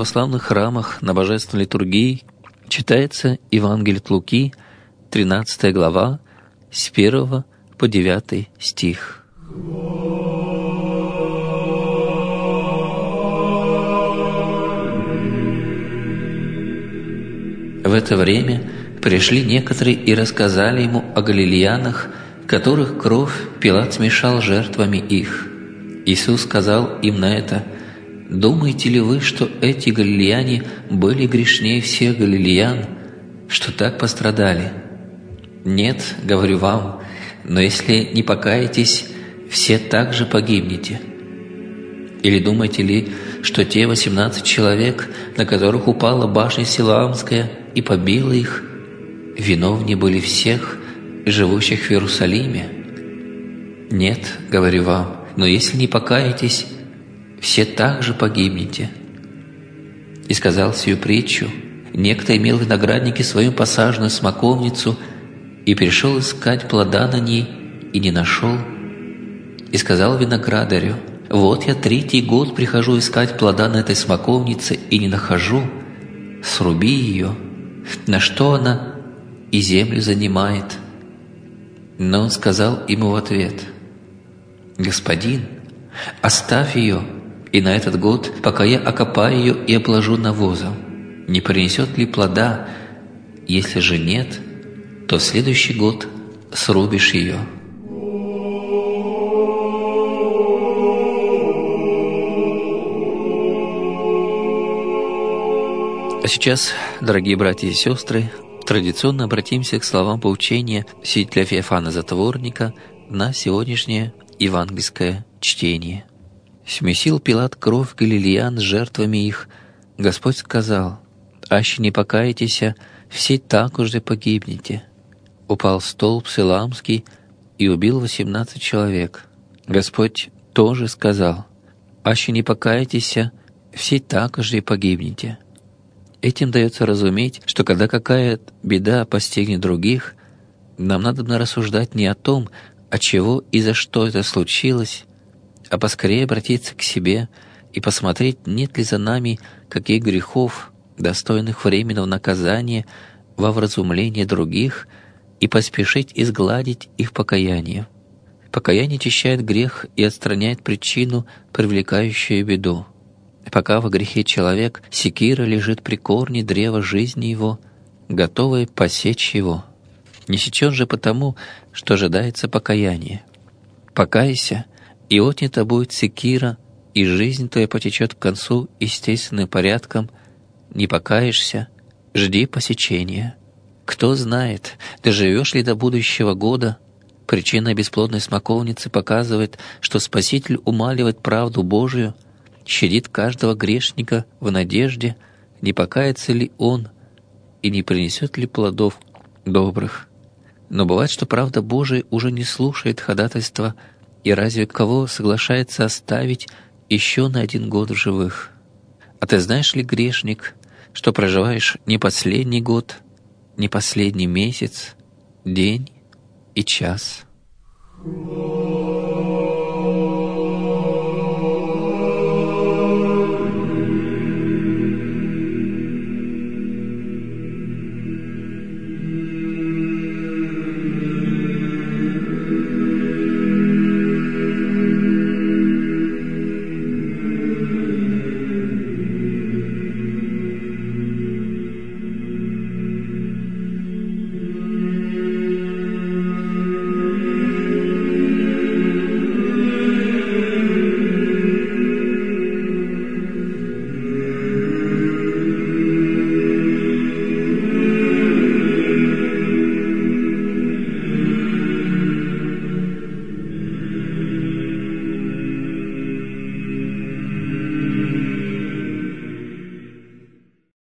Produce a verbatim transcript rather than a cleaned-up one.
православных храмах на божественной литургии читается Евангелие от Луки, тринадцатая глава, с первого по девятый стих. В это время пришли некоторые и рассказали ему о галилеянах, которых кровь Пилат смешал жертвами их. Иисус сказал им на это: «Думаете ли вы, что эти галилеяне были грешнее всех галилеян, что так пострадали? Нет, говорю вам, но если не покаетесь, все также погибнете. Или думаете ли, что те восемнадцать человек, на которых упала башня Силоамская и побила их, виновнее были всех, живущих в Иерусалиме? Нет, говорю вам, но если не покаетесь, все также погибнете». И сказал сию притчу: некто имел в винограднике свою посаженную смоковницу и пришел искать плода на ней и не нашел. И сказал виноградарю: «Вот я третий год прихожу искать плода на этой смоковнице и не нахожу. Сруби ее». На что она и землю занимает? Но он сказал ему в ответ: «Господин, оставь ее, и на этот год, пока я окопаю ее и обложу навозом, не принесет ли плода? Если же нет, то в следующий год срубишь ее». А сейчас, дорогие братья и сестры, традиционно обратимся к словам поучения святителя Феофана Затворника на сегодняшнее евангельское чтение. «Смесил Пилат кровь галилеян с жертвами их. Господь сказал: аще не покаетеся, все так уже погибнете. Упал столб Силоамский и убил восемнадцать человек. Господь тоже сказал: аще не покаетеся, все так уже погибнете». Этим дается разуметь, что когда какая беда постигнет других, нам надо рассуждать не о том, от чего и за что это случилось, а поскорее обратиться к себе и посмотреть, нет ли за нами каких грехов, достойных временного наказания, во вразумление других, и поспешить изгладить их покаяние. Покаяние очищает грех и отстраняет причину, привлекающую беду. Пока во грехе человек, секира лежит при корне древа жизни его, готовая посечь его. Не сечен же потому, что ожидается покаяние. Покайся, и отнята будет секира, и жизнь твоя потечет к концу естественным порядком. Не покаешься, жди посечения. Кто знает, доживешь ли до будущего года. Причина бесплодной смоковницы показывает, что Спаситель умаливает правду Божию, щадит каждого грешника в надежде, не покается ли он и не принесет ли плодов добрых. Но бывает, что правда Божия уже не слушает ходатайства, и разве кого соглашается оставить еще на один год в живых? А ты знаешь ли, грешник, что проживаешь не последний год, не последний месяц, день и час?